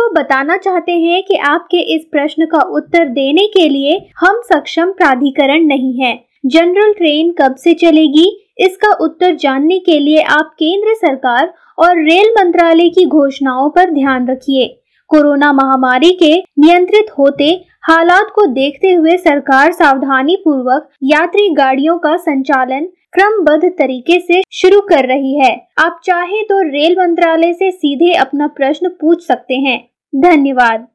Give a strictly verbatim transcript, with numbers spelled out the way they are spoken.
आपको बताना चाहते हैं कि आपके इस प्रश्न का उत्तर देने के लिए हम सक्षम प्राधिकरण नहीं हैं। जनरल ट्रेन कब से चलेगी, इसका उत्तर जानने के लिए आप केंद्र सरकार और रेल मंत्रालय की घोषणाओं पर ध्यान रखिए। कोरोना महामारी के नियंत्रित होते हालात को देखते हुए सरकार सावधानी पूर्वक यात्री गाड़ियों का संचालन क्रमबद्ध तरीके से शुरू कर रही है। आप चाहे तो रेल मंत्रालय से सीधे अपना प्रश्न पूछ सकते हैं। धन्यवाद।